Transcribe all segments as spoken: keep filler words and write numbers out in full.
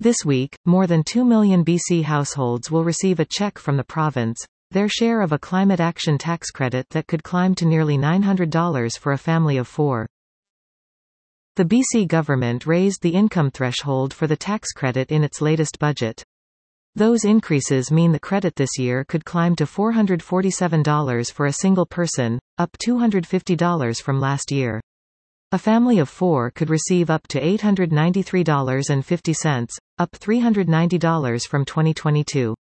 This week, more than two million B C households will receive a check from the province, their share of a climate action tax credit that could climb to nearly nine hundred dollars for a family of four. The B C government raised the income threshold for the tax credit in its latest budget. Those increases mean the credit this year could climb to four hundred forty-seven dollars for a single person, up two hundred fifty dollars from last year. A family of four could receive up to eight hundred ninety-three dollars and fifty cents, up three hundred ninety dollars from twenty twenty-two.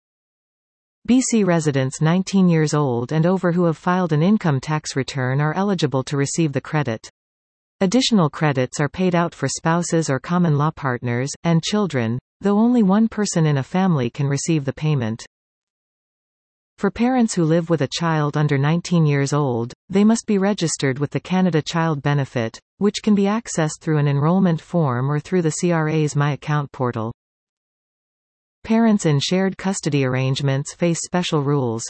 B C residents nineteen years old and over who have filed an income tax return are eligible to receive the credit. Additional credits are paid out for spouses or common law partners, and children, though only one person in a family can receive the payment. For parents who live with a child under nineteen years old, they must be registered with the Canada Child Benefit, which can be accessed through an enrollment form or through the C R A's My Account portal. Parents in shared custody arrangements face special rules.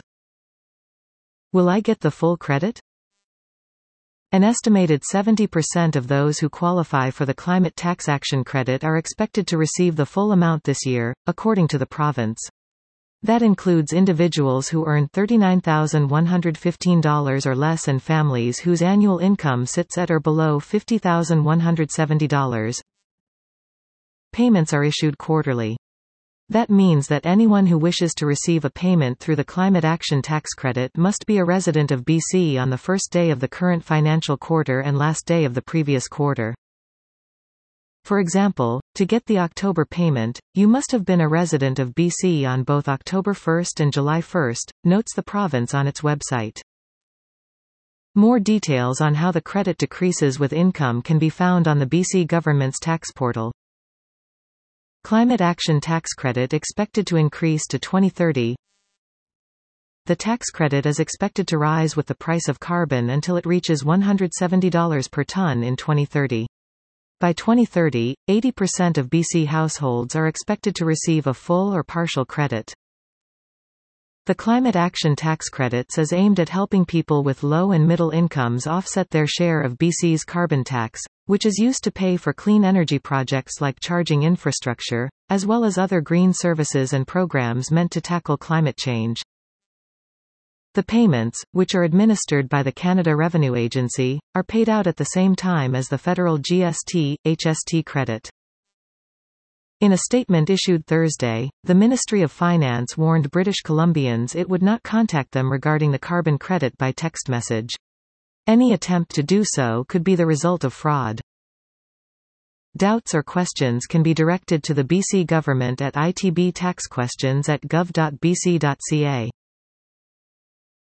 Will I get the full credit? An estimated seventy percent of those who qualify for the Climate Tax Action Credit are expected to receive the full amount this year, according to the province. That includes individuals who earn thirty-nine thousand one hundred fifteen dollars or less and families whose annual income sits at or below fifty thousand one hundred seventy dollars. Payments are issued quarterly. That means that anyone who wishes to receive a payment through the Climate Action Tax Credit must be a resident of B C on the first day of the current financial quarter and last day of the previous quarter. For example, to get the October payment, you must have been a resident of B C on both October first and July first, notes the province on its website. More details on how the credit decreases with income can be found on the B C government's tax portal. Climate Action Tax Credit expected to increase to twenty thirty. The tax credit is expected to rise with the price of carbon until it reaches one hundred seventy dollars per ton in twenty thirty. By twenty thirty, eighty percent of B C households are expected to receive a full or partial credit. The Climate Action Tax Credits is aimed at helping people with low and middle incomes offset their share of B C's carbon tax, which is used to pay for clean energy projects like charging infrastructure, as well as other green services and programs meant to tackle climate change. The payments, which are administered by the Canada Revenue Agency, are paid out at the same time as the federal G S T, H S T credit. In a statement issued Thursday, the Ministry of Finance warned British Columbians it would not contact them regarding the carbon credit by text message. Any attempt to do so could be the result of fraud. Doubts or questions can be directed to the B C government at I T B taxquestions at gov dot b c dot c a.